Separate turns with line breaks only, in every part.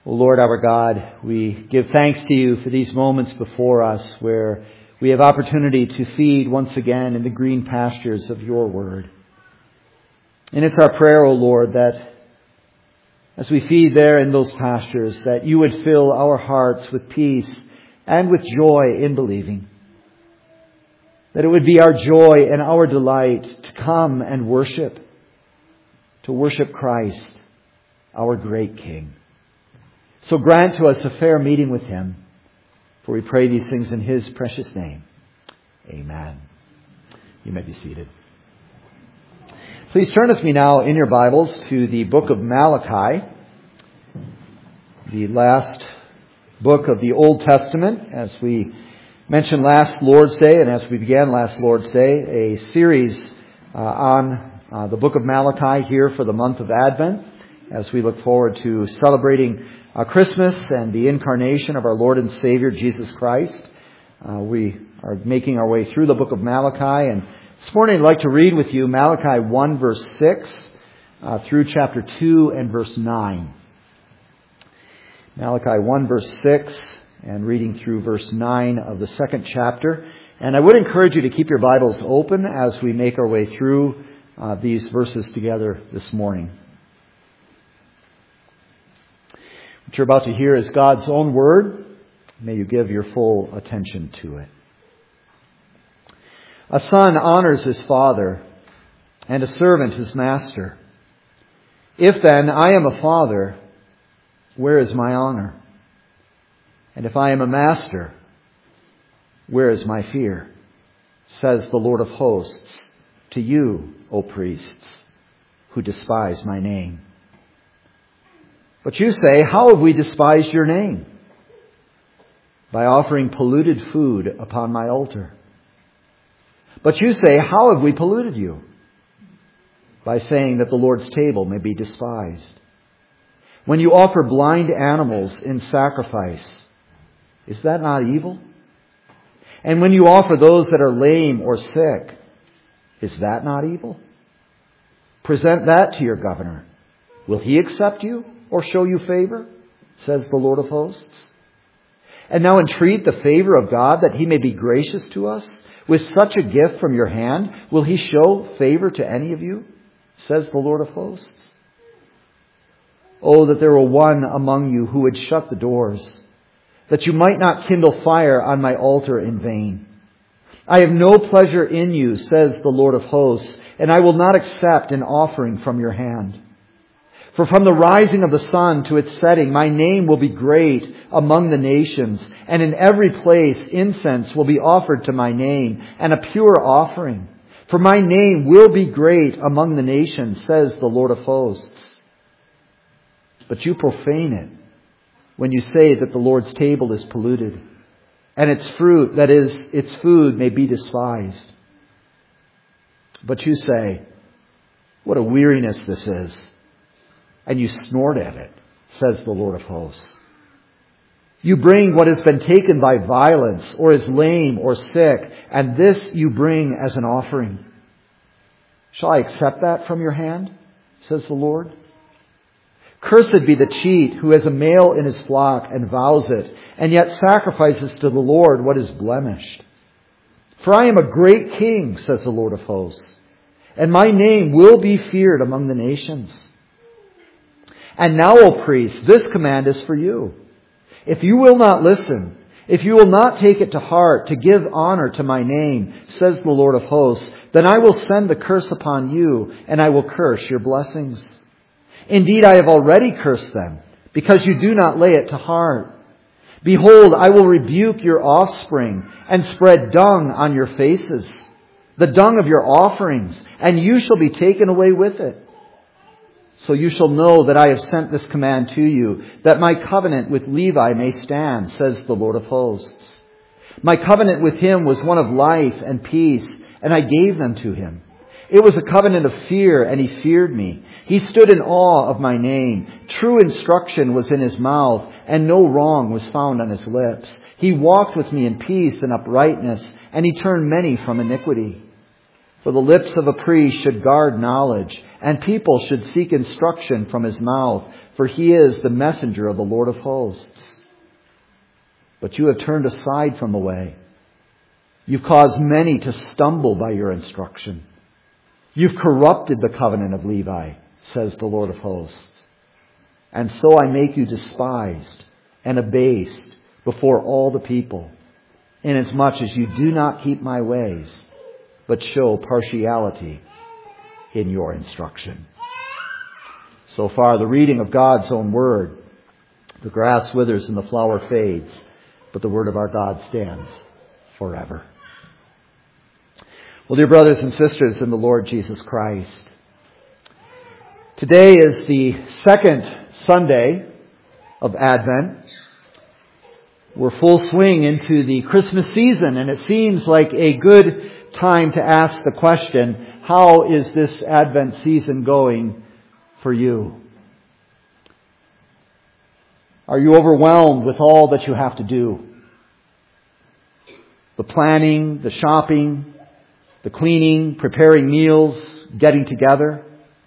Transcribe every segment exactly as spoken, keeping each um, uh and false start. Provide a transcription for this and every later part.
O Lord our God, we give thanks to you for these moments before us where we have opportunity to feed once again in the green pastures of your word. And it's our prayer, O Lord, that as we feed there in those pastures, that you would fill our hearts with peace and with joy in believing. That it would be our joy and our delight to come and worship, to worship Christ, our great King. So grant to us a fair meeting with him, for we pray these things in his precious name. Amen. You may be seated. Please turn with me now in your Bibles to the book of Malachi, the last book of the Old Testament. As we mentioned last Lord's Day, and as we began last Lord's Day, a series uh, on uh, the book of Malachi here for the month of Advent, as we look forward to celebrating uh, Christmas and the incarnation of our Lord and Savior, Jesus Christ. Uh, we are making our way through the book of Malachi, and this morning I'd like to read with you Malachi one verse six uh, through chapter two and verse nine. Malachi one verse six and reading through verse nine of the second chapter. And I would encourage you to keep your Bibles open as we make our way through uh, these verses together this morning. What you're about to hear is God's own word. May you give your full attention to it. A son honors his father, and a servant his master. If then I am a father, where is my honor? And if I am a master, where is my fear? Says the Lord of hosts to you, O priests, who despise my name. But you say, how have we despised your name? By offering polluted food upon my altar. But you say, how have we polluted you? By saying that the Lord's table may be despised. When you offer blind animals in sacrifice, is that not evil? And when you offer those that are lame or sick, is that not evil? Present that to your governor. Will he accept you or show you favor? Says the Lord of hosts. And now entreat the favor of God that he may be gracious to us. With such a gift from your hand, will he show favor to any of you? Says the Lord of hosts. Oh, that there were one among you who would shut the doors, that you might not kindle fire on my altar in vain. I have no pleasure in you, says the Lord of hosts, and I will not accept an offering from your hand. For from the rising of the sun to its setting, my name will be great among the nations, and in every place incense will be offered to my name, and a pure offering. For my name will be great among the nations, says the Lord of hosts. But you profane it when you say that the Lord's table is polluted, and its fruit, that is, its food, may be despised. But you say, what a weariness this is. And you snort at it, says the Lord of hosts. You bring what has been taken by violence, or is lame or sick, and this you bring as an offering. Shall I accept that from your hand? Says the Lord. Cursed be the cheat who has a male in his flock and vows it, and yet sacrifices to the Lord what is blemished. For I am a great king, says the Lord of hosts, and my name will be feared among the nations. And now, O priests, this command is for you. If you will not listen, if you will not take it to heart to give honor to my name, says the Lord of hosts, then I will send the curse upon you, and I will curse your blessings. Indeed, I have already cursed them, because you do not lay it to heart. Behold, I will rebuke your offspring, and spread dung on your faces, the dung of your offerings, and you shall be taken away with it. So you shall know that I have sent this command to you, that my covenant with Levi may stand, says the Lord of hosts. My covenant with him was one of life and peace, and I gave them to him. It was a covenant of fear, and he feared me. He stood in awe of my name. True instruction was in his mouth, and no wrong was found on his lips. He walked with me in peace and uprightness, and he turned many from iniquity. For the lips of a priest should guard knowledge, and people should seek instruction from his mouth, for he is the messenger of the Lord of hosts. But you have turned aside from the way. You've caused many to stumble by your instruction. You've corrupted the covenant of Levi, says the Lord of hosts. And so I make you despised and abased before all the people, inasmuch as you do not keep my ways, but show partiality in your instruction. So far, the reading of God's own word. The grass withers and the flower fades, but the word of our God stands forever. Well, dear brothers and sisters in the Lord Jesus Christ, today is the second Sunday of Advent. We're full swing into the Christmas season, and it seems like a good time to ask the question, how is this Advent season going for you? Are you overwhelmed with all that you have to do? The planning, the shopping, the cleaning, preparing meals, getting together?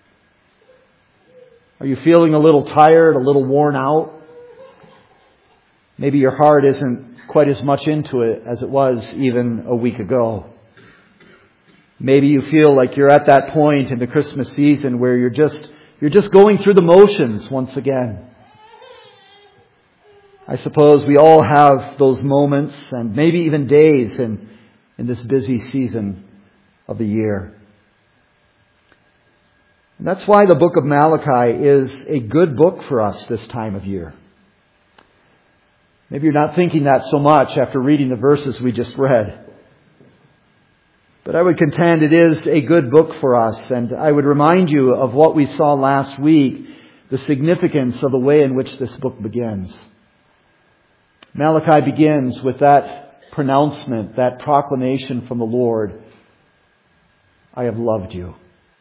Are you feeling a little tired, a little worn out? Maybe your heart isn't quite as much into it as it was even a week ago. Maybe you feel like you're at that point in the Christmas season where you're just you're just going through the motions once again. I suppose we all have those moments and maybe even days in, in this busy season of the year. And that's why the book of Malachi is a good book for us this time of year. Maybe you're not thinking that so much after reading the verses we just read. But I would contend it is a good book for us, and I would remind you of what we saw last week, the significance of the way in which this book begins. Malachi begins with that pronouncement, that proclamation from the Lord, I have loved you.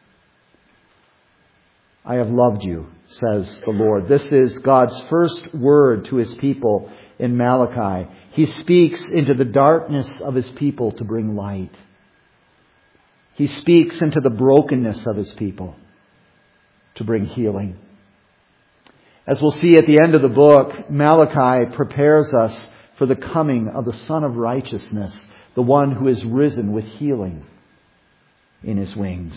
I have loved you, says the Lord. This is God's first word to His people in Malachi. He speaks into the darkness of His people to bring light. He speaks into the brokenness of His people to bring healing. As we'll see at the end of the book, Malachi prepares us for the coming of the Son of Righteousness, the one who is risen with healing in His wings.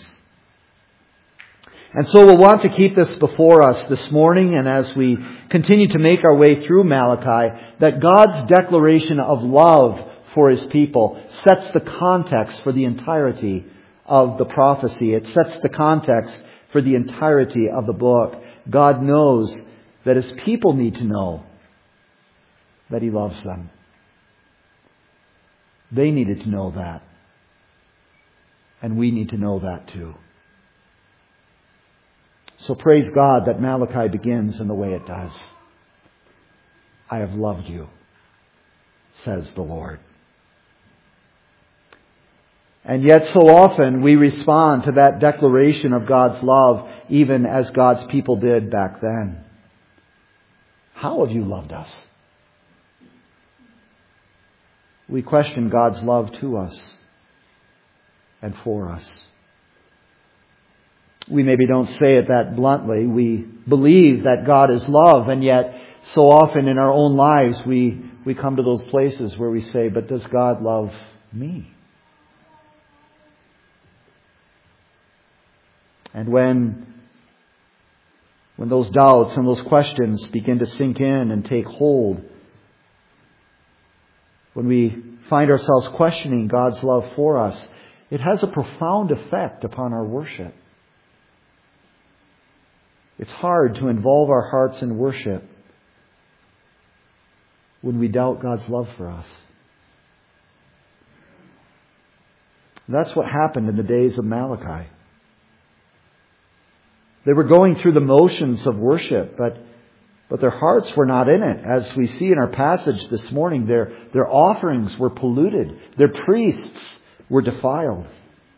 And so we'll want to keep this before us this morning, and as we continue to make our way through Malachi, that God's declaration of love for His people sets the context for the entirety of the prophecy. It sets the context for the entirety of the book. God knows that His people need to know that He loves them. They needed to know that. And we need to know that too. So praise God that Malachi begins in the way it does. I have loved you, says the Lord. And yet so often we respond to that declaration of God's love even as God's people did back then. How have you loved us? We question God's love to us and for us. We maybe don't say it that bluntly. We believe that God is love, and yet so often in our own lives we, we come to those places where we say, but does God love me? And when, when those doubts and those questions begin to sink in and take hold, when we find ourselves questioning God's love for us, it has a profound effect upon our worship. It's hard to involve our hearts in worship when we doubt God's love for us. That's what happened in the days of Malachi. They were going through the motions of worship, but, but their hearts were not in it. As we see in our passage this morning, their, their offerings were polluted. Their priests were defiled.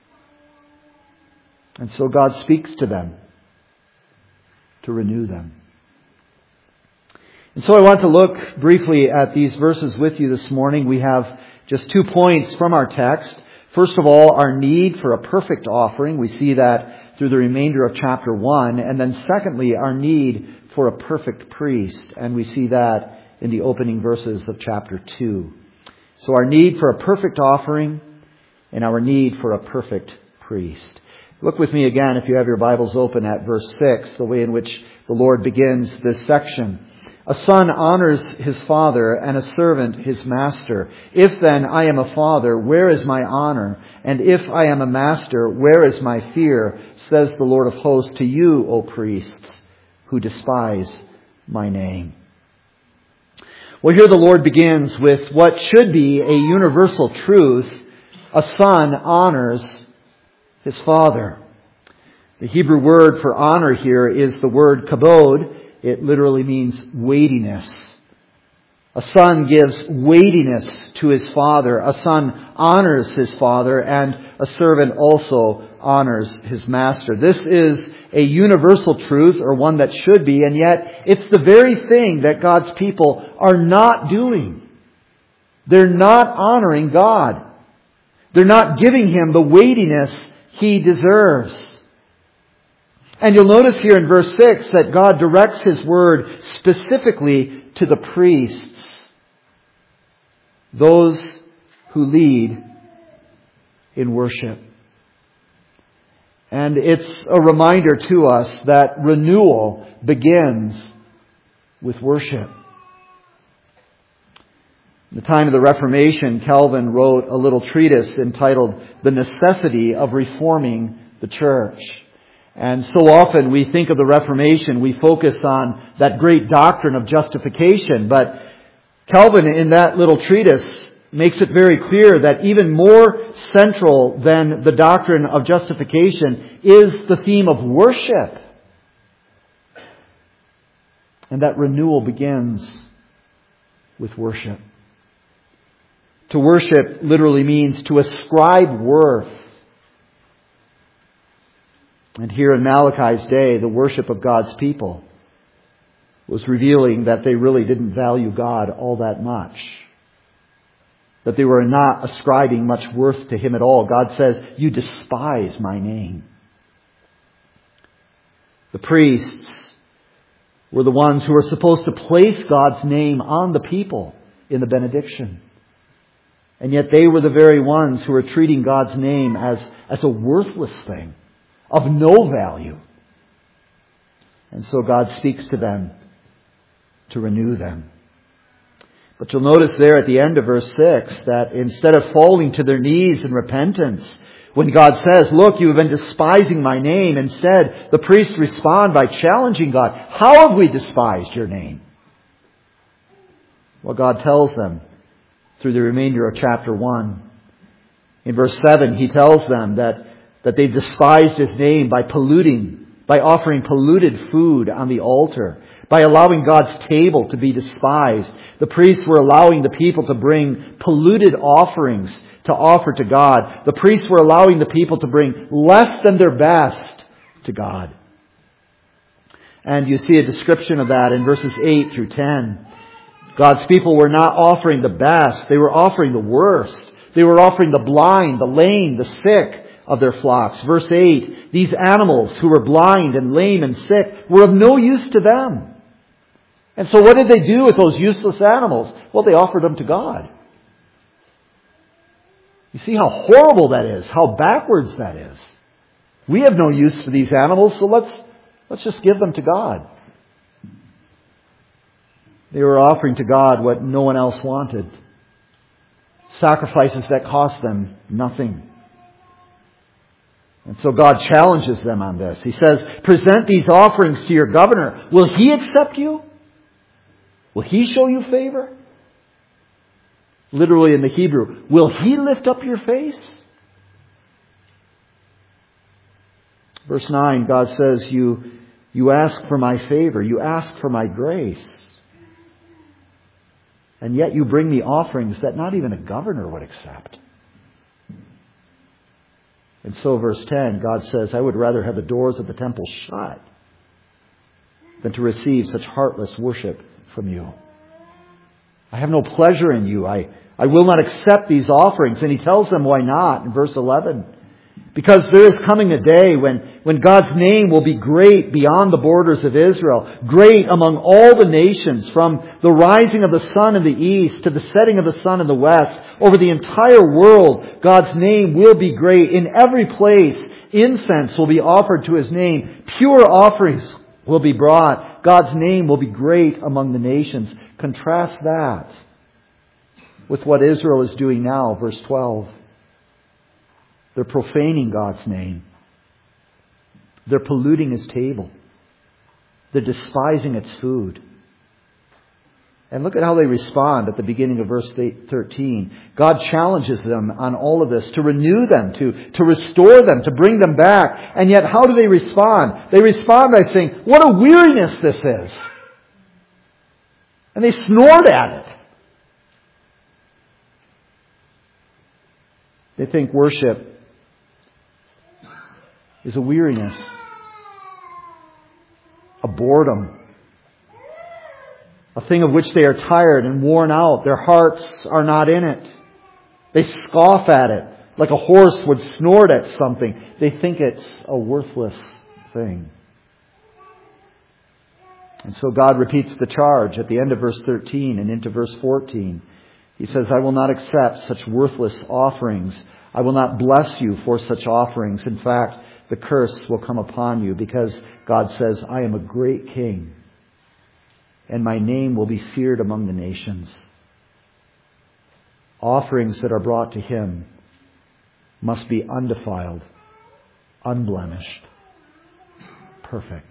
And so God speaks to them to renew them. And so I want to look briefly at these verses with you this morning. We have just two points from our text. First of all, our need for a perfect offering. We see that through the remainder of chapter one. And then secondly, our need for a perfect priest. And we see that in the opening verses of chapter two. So our need for a perfect offering and our need for a perfect priest. Look with me again, if you have your Bibles open, at verse six, the way in which the Lord begins this section. A son honors his father, and a servant his master. If then I am a father, where is my honor? And if I am a master, where is my fear? Says the Lord of hosts to you, O priests, who despise my name. Well, here the Lord begins with what should be a universal truth. A son honors his father. The Hebrew word for honor here is the word kabod. It literally means weightiness. A son gives weightiness to his father. A son honors his father, and a servant also honors his master. This is a universal truth, or one that should be, and yet it's the very thing that God's people are not doing. They're not honoring God. They're not giving Him the weightiness He deserves. And you'll notice here in verse six that God directs His word specifically to the priests, those who lead in worship. And it's a reminder to us that renewal begins with worship. In the time of the Reformation, Calvin wrote a little treatise entitled The Necessity of Reforming the Church. And so often we think of the Reformation, we focus on that great doctrine of justification. But Calvin, in that little treatise, makes it very clear that even more central than the doctrine of justification is the theme of worship. And that renewal begins with worship. To worship literally means to ascribe worth. And here in Malachi's day, the worship of God's people was revealing that they really didn't value God all that much. That they were not ascribing much worth to Him at all. God says, you despise my name. The priests were the ones who were supposed to place God's name on the people in the benediction. And yet they were the very ones who were treating God's name as, as a worthless thing, of no value. And so God speaks to them to renew them. But you'll notice there at the end of verse six that instead of falling to their knees in repentance, when God says, look, you have been despising my name, instead the priests respond by challenging God. How have we despised your name? Well, God tells them through the remainder of chapter one. In verse seven, He tells them that, that they've despised His name by polluting, by offering polluted food on the altar, by allowing God's table to be despised. The priests were allowing the people to bring polluted offerings to offer to God. The priests were allowing the people to bring less than their best to God. And you see a description of that in verses eight through ten. God's people were not offering the best. They were offering the worst. They were offering the blind, the lame, the sick of their flocks. Verse eight, these animals who were blind and lame and sick were of no use to them. And so what did they do with those useless animals? Well, they offered them to God. You see how horrible that is, how backwards that is. We have no use for these animals, so let's, let's just give them to God. They were offering to God what no one else wanted. Sacrifices that cost them nothing. And so God challenges them on this. He says, present these offerings to your governor. Will he accept you? Will he show you favor? Literally in the Hebrew, will he lift up your face? Verse nine, God says, you, you ask for my favor. You ask for my grace. And yet you bring me offerings that not even a governor would accept. And so verse ten, God says, I would rather have the doors of the temple shut than to receive such heartless worship from you. I have no pleasure in you. I, I will not accept these offerings. And he tells them why not in verse eleven. Because there is coming a day when, when God's name will be great beyond the borders of Israel, great among all the nations, from the rising of the sun in the east to the setting of the sun in the west. Over the entire world, God's name will be great. In every place, incense will be offered to His name. Pure offerings will be brought. God's name will be great among the nations. Contrast that with what Israel is doing now, verse twelve. They're profaning God's name. They're polluting His table. They're despising its food. And look at how they respond at the beginning of verse thirteen. God challenges them on all of this, to renew them, to, to restore them, to bring them back. And yet how do they respond? They respond by saying, what a weariness this is. And they snort at it. They think worship is a weariness, a boredom, a thing of which they are tired and worn out. Their hearts are not in it. They scoff at it like a horse would snort at something. They think it's a worthless thing. And so God repeats the charge at the end of verse thirteen and into verse fourteen. He says, I will not accept such worthless offerings. I will not bless you for such offerings. In fact, the curse will come upon you, because God says, I am a great king, and my name will be feared among the nations. Offerings that are brought to Him must be undefiled, unblemished, perfect.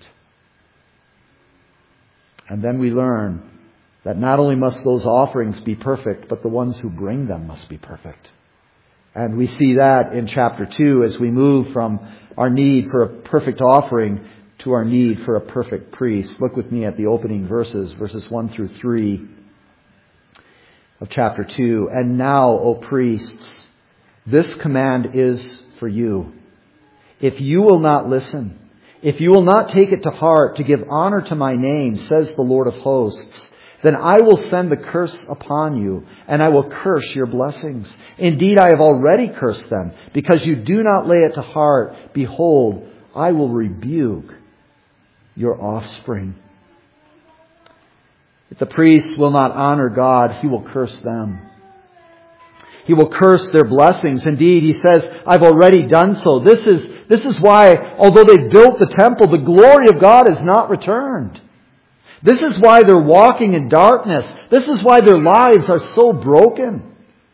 And then we learn that not only must those offerings be perfect, but the ones who bring them must be perfect. And we see that in chapter two as we move from our need for a perfect offering to our need for a perfect priest. Look with me at the opening verses, verses one through three of chapter two. And now, O priests, this command is for you. If you will not listen, if you will not take it to heart to give honor to my name, says the Lord of hosts, then I will send the curse upon you, and I will curse your blessings. Indeed, I have already cursed them, because you do not lay it to heart. Behold, I will rebuke your offspring. If the priests will not honor God, He will curse them. He will curse their blessings. Indeed, He says, I've already done so. This is, this is why, although they built the temple, the glory of God is not returned. This is why they're walking in darkness. This is why their lives are so broken.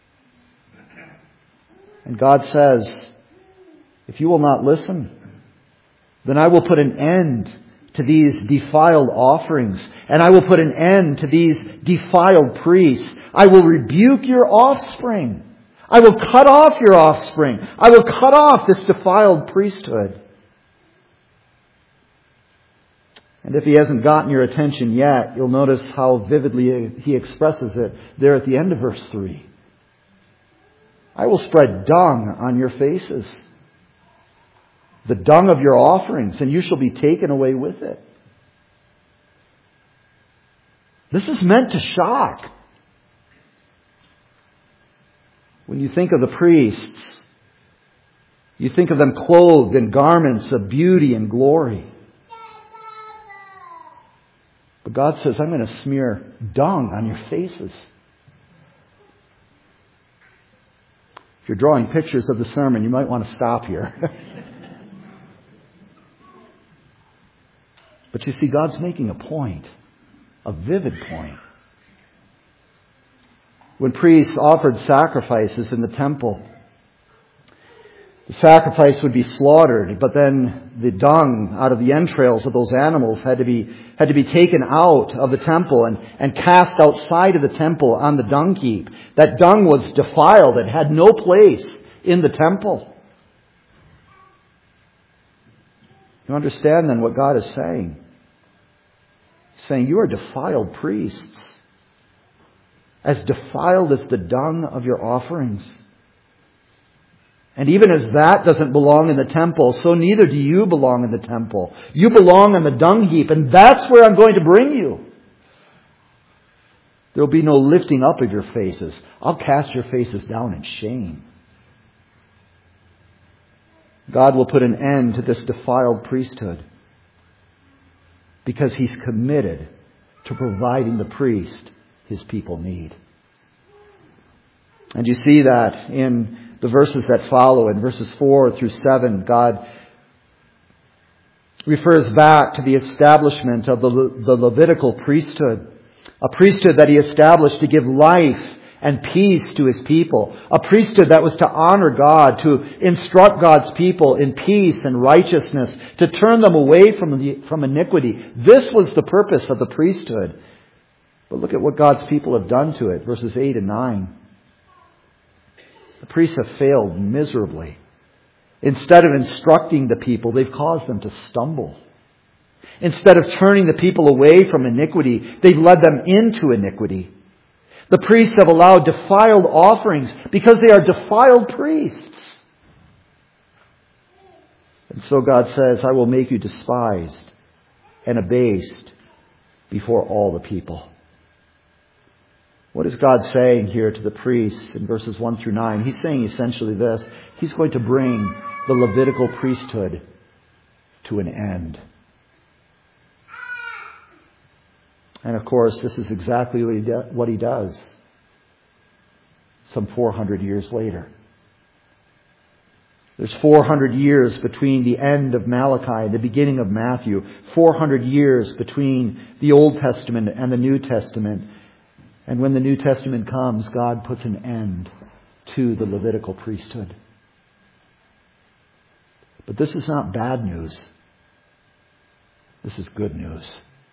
And God says, if you will not listen, then I will put an end to these defiled offerings, and I will put an end to these defiled priests. I will rebuke your offspring. I will cut off your offspring. I will cut off this defiled priesthood. And if He hasn't gotten your attention yet, you'll notice how vividly He expresses it there at the end of verse three. I will spread dung on your faces, the dung of your offerings, and you shall be taken away with it. This is meant to shock. When you think of the priests, you think of them clothed in garments of beauty and glory. But God says, I'm going to smear dung on your faces. If you're drawing pictures of the sermon, you might want to stop here. But you see, God's making a point, a vivid point. When priests offered sacrifices in the temple, the sacrifice would be slaughtered, but then the dung out of the entrails of those animals had to be had to be taken out of the temple and, and cast outside of the temple on the dung heap. That dung was defiled. It had no place in the temple. You understand then what God is saying? He's saying, you are defiled priests, as defiled as the dung of your offerings. And even as that doesn't belong in the temple, so neither do you belong in the temple. You belong on the dung heap, and that's where I'm going to bring you. There will be no lifting up of your faces. I'll cast your faces down in shame. God will put an end to this defiled priesthood because He's committed to providing the priest His people need. And you see that in the verses that follow. In verses four through seven, God refers back to the establishment of the, Le- the Levitical priesthood. A priesthood that He established to give life and peace to His people. A priesthood that was to honor God, to instruct God's people in peace and righteousness, to turn them away from, the, from iniquity. This was the purpose of the priesthood. But look at what God's people have done to it. Verses eight and nine. The priests have failed miserably. Instead of instructing the people, they've caused them to stumble. Instead of turning the people away from iniquity, they've led them into iniquity. The priests have allowed defiled offerings because they are defiled priests. And so God says, I will make you despised and abased before all the people. What is God saying here to the priests in verses one through nine? He's saying essentially this. He's going to bring the Levitical priesthood to an end. And of course, this is exactly what he, do, what he does some four hundred years later. There's four hundred years between the end of Malachi and the beginning of Matthew. four hundred years between the Old Testament and the New Testament. And when the New Testament comes, God puts an end to the Levitical priesthood. But this is not bad news. This is good news.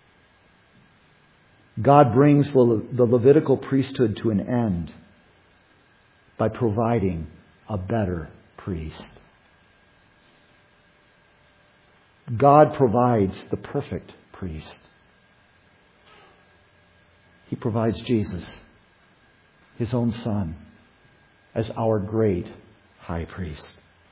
God brings the, Le- the Levitical priesthood to an end by providing a better priest. God provides the perfect priest. He provides Jesus, His own Son, as our great high priest.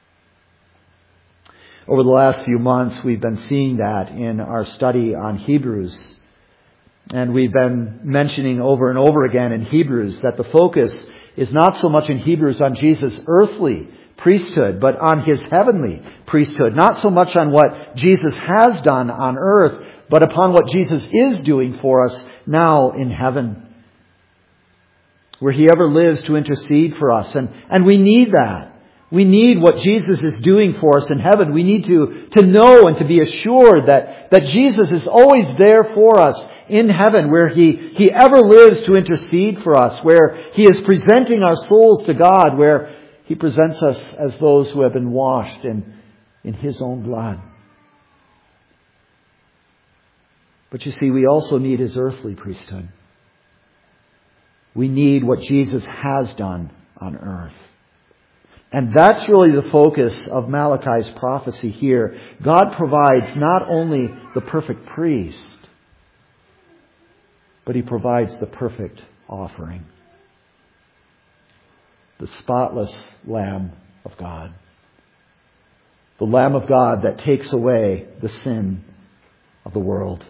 Over the last few months, we've been seeing that in our study on Hebrews. And we've been mentioning over and over again in Hebrews that the focus is not so much in Hebrews on Jesus' earthly priesthood, but on His heavenly priesthood. Not so much on what Jesus has done on earth, but upon what Jesus is doing for us now in heaven, where He ever lives to intercede for us. And, and we need that. We need what Jesus is doing for us in heaven. We need to, to know and to be assured that, that Jesus is always there for us in heaven, where He, He ever lives to intercede for us, where He is presenting our souls to God, where He presents us as those who have been washed in, in His own blood. But you see, we also need His earthly priesthood. We need what Jesus has done on earth. And that's really the focus of Malachi's prophecy here. God provides not only the perfect priest, but He provides the perfect offering. The spotless Lamb of God. The Lamb of God that takes away the sin of the world.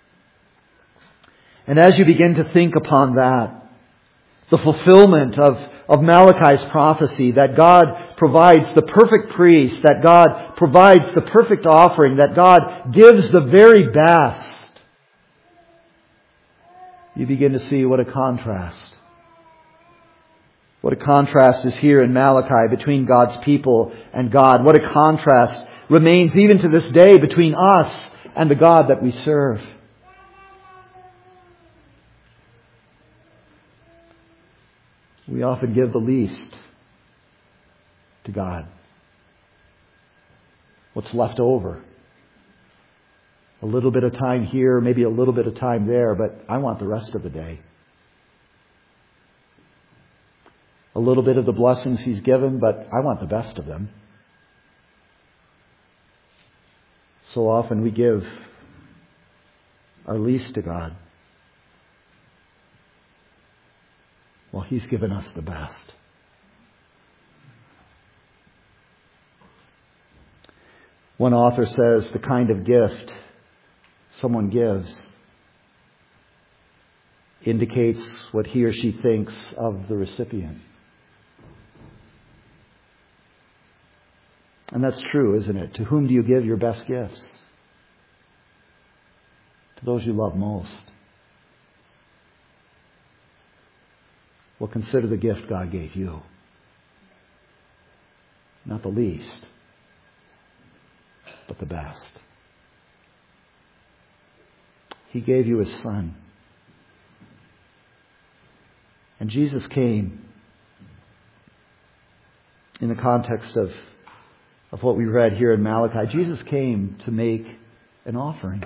And as you begin to think upon that, the fulfillment of, of Malachi's prophecy, that God provides the perfect priest, that God provides the perfect offering, that God gives the very best, you begin to see what a contrast. What a contrast is here in Malachi between God's people and God. What a contrast remains even to this day between us and the God that we serve. We often give the least to God. What's left over? A little bit of time here, maybe a little bit of time there, but I want the rest of the day. A little bit of the blessings He's given, but I want the best of them. So often we give our least to God. Well, He's given us the best. One author says the kind of gift someone gives indicates what he or she thinks of the recipient. And that's true, isn't it? To whom do you give your best gifts? To those you love most. Well, consider the gift God gave you. Not the least, but the best. He gave you His Son. And Jesus came in the context of, of what we read here in Malachi. Jesus came to make an offering.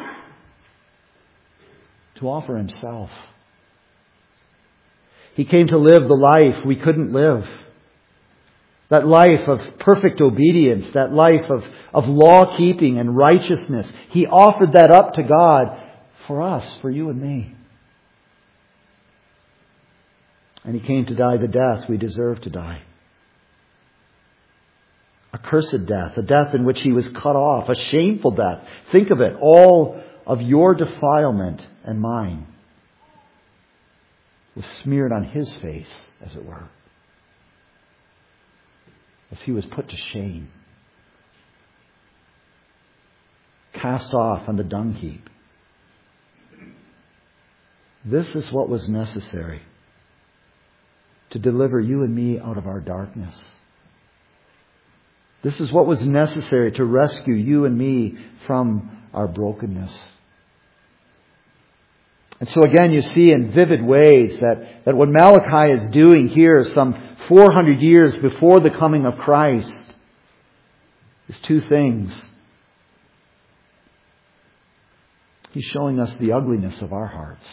To offer Himself. He came to live the life we couldn't live. That life of perfect obedience, that life of, of law-keeping and righteousness. He offered that up to God for us, for you and me. And He came to die the death we deserve to die. A cursed death, a death in which He was cut off, a shameful death. Think of it, all of your defilement and mine was smeared on His face, as it were, as He was put to shame, cast off on the dung heap. This is what was necessary to deliver you and me out of our darkness. This is what was necessary to rescue you and me from our brokenness. And so again, you see in vivid ways that, that what Malachi is doing here some four hundred years before the coming of Christ is two things. He's showing us the ugliness of our hearts.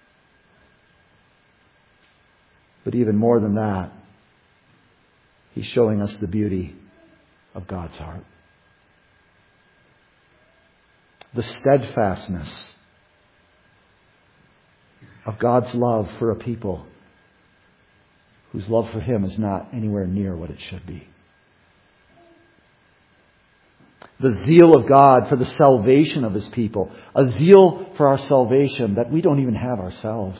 But even more than that, He's showing us the beauty of God's heart. The steadfastness of God's love for a people whose love for Him is not anywhere near what it should be. The zeal of God for the salvation of His people. A zeal for our salvation that we don't even have ourselves.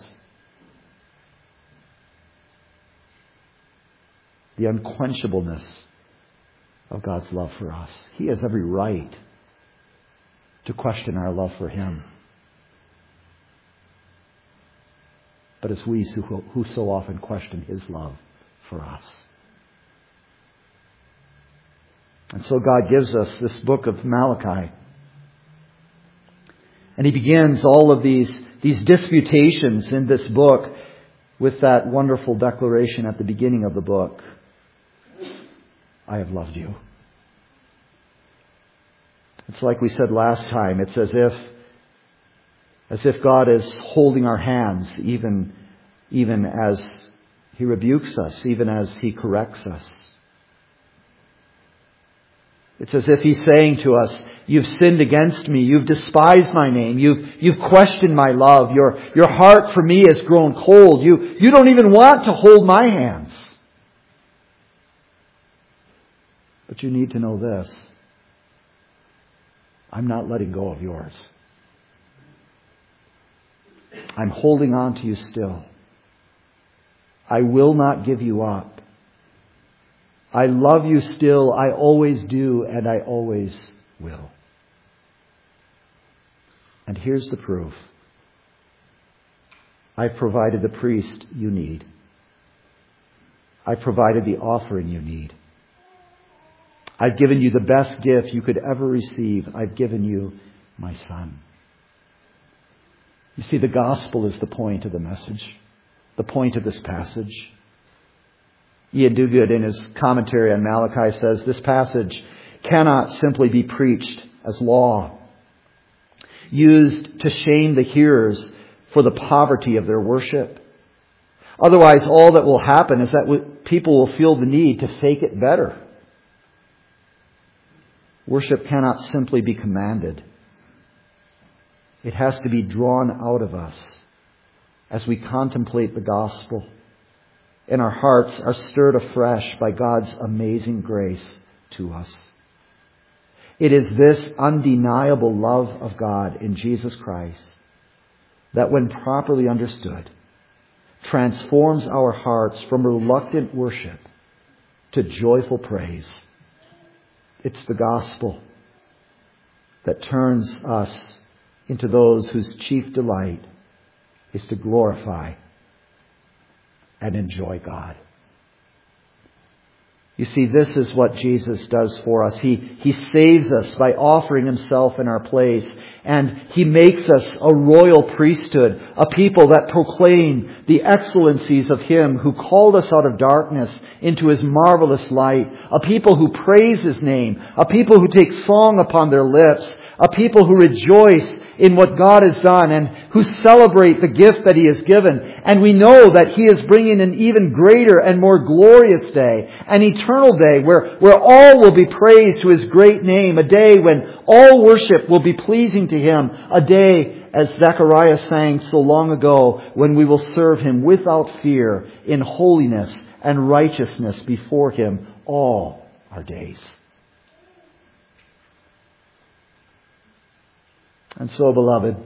The unquenchableness of God's love for us. He has every right to question our love for Him. But it's we who, who so often question His love for us. And so God gives us this book of Malachi. And He begins all of these, these disputations in this book with that wonderful declaration at the beginning of the book. I have loved you. It's like we said last time. It's as if As if God is holding our hands even, even as He rebukes us, even as He corrects us. It's as if He's saying to us, you've sinned against me, you've despised my name, you've, you've questioned my love, your, your heart for me has grown cold, you, you don't even want to hold my hands. But you need to know this, I'm not letting go of yours. I'm holding on to you still. I will not give you up. I love you still. I always do, and I always will. And here's the proof. I've provided the priest you need. I provided the offering you need. I've given you the best gift you could ever receive. I've given you my Son. You see, the gospel is the point of the message, the point of this passage. Ian Duguid, in his commentary on Malachi, says this passage cannot simply be preached as law, used to shame the hearers for the poverty of their worship. Otherwise, all that will happen is that people will feel the need to fake it better. Worship cannot simply be commanded. It has to be drawn out of us as we contemplate the gospel and our hearts are stirred afresh by God's amazing grace to us. It is this undeniable love of God in Jesus Christ that when properly understood, transforms our hearts from reluctant worship to joyful praise. It's the gospel that turns us into those whose chief delight is to glorify and enjoy God. You see, this is what Jesus does for us. He, he saves us by offering Himself in our place. And He makes us a royal priesthood, a people that proclaim the excellencies of Him who called us out of darkness into His marvelous light, a people who praise His name, a people who take song upon their lips, a people who rejoice in what God has done and who celebrate the gift that He has given. And we know that He is bringing an even greater and more glorious day, an eternal day where, where all will be praised to His great name, a day when all worship will be pleasing to Him, a day, as Zechariah sang so long ago, when we will serve Him without fear in holiness and righteousness before Him all our days. And so, beloved,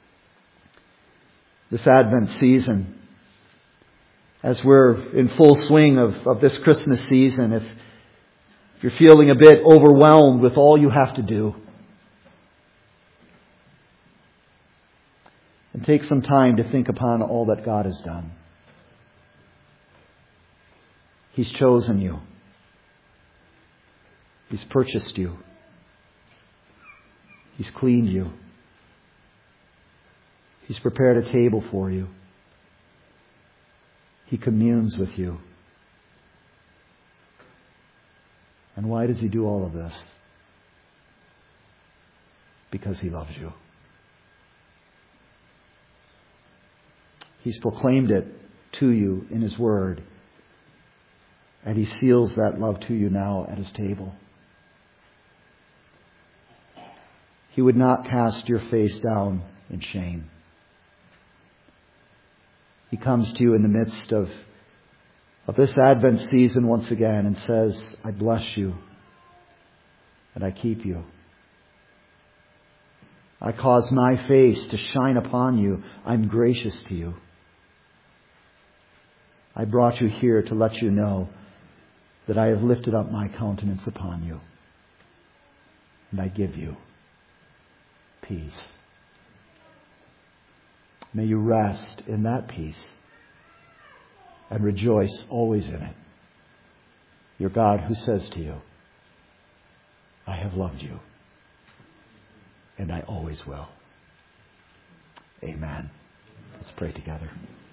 this Advent season, as we're in full swing of, of this Christmas season, if, if you're feeling a bit overwhelmed with all you have to do, and take some time to think upon all that God has done. He's chosen you. He's purchased you. He's cleaned you. He's prepared a table for you. He communes with you. And why does He do all of this? Because He loves you. He's proclaimed it to you in His Word. And He seals that love to you now at His table. He would not cast your face down in shame. He comes to you in the midst of, of this Advent season once again and says, I bless you and I keep you. I cause my face to shine upon you. I'm gracious to you. I brought you here to let you know that I have lifted up my countenance upon you. And I give you peace. May you rest in that peace and rejoice always in it. Your God who says to you, I have loved you and I always will. Amen. Let's pray together.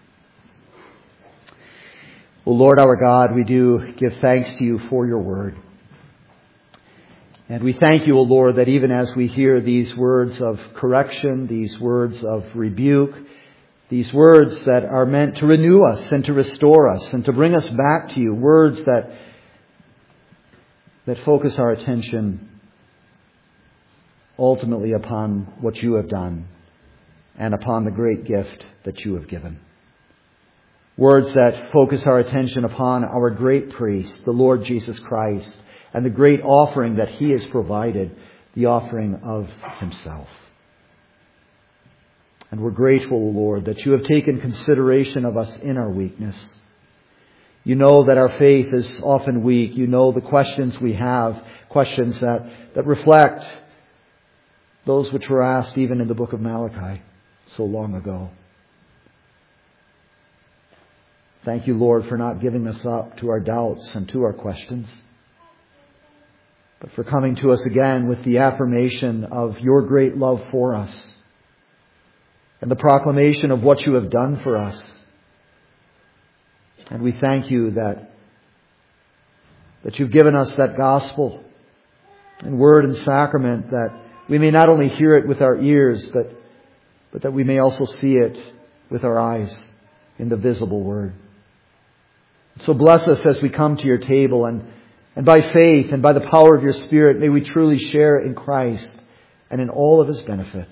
Well, Lord our God, we do give thanks to you for your word. And we thank you, O Lord, that even as we hear these words of correction, these words of rebuke, these words that are meant to renew us and to restore us and to bring us back to you, words that, that focus our attention ultimately upon what you have done and upon the great gift that you have given. Words that focus our attention upon our great priest, the Lord Jesus Christ, and the great offering that He has provided, the offering of Himself. And we're grateful, Lord, that you have taken consideration of us in our weakness. You know that our faith is often weak. You know the questions we have, questions that, that reflect those which were asked even in the book of Malachi so long ago. Thank you, Lord, for not giving us up to our doubts and to our questions, but for coming to us again with the affirmation of your great love for us and the proclamation of what you have done for us. And we thank you that, that you've given us that gospel and word and sacrament, that we may not only hear it with our ears, but, but that we may also see it with our eyes in the visible word. So bless us as we come to your table, and, and by faith and by the power of your Spirit, may we truly share in Christ and in all of His benefits.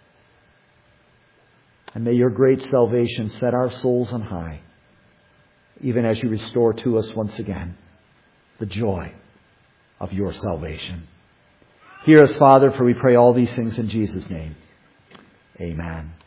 And may your great salvation set our souls on high, even as you restore to us once again the joy of your salvation. Hear us, Father, for we pray all these things in Jesus' name. Amen.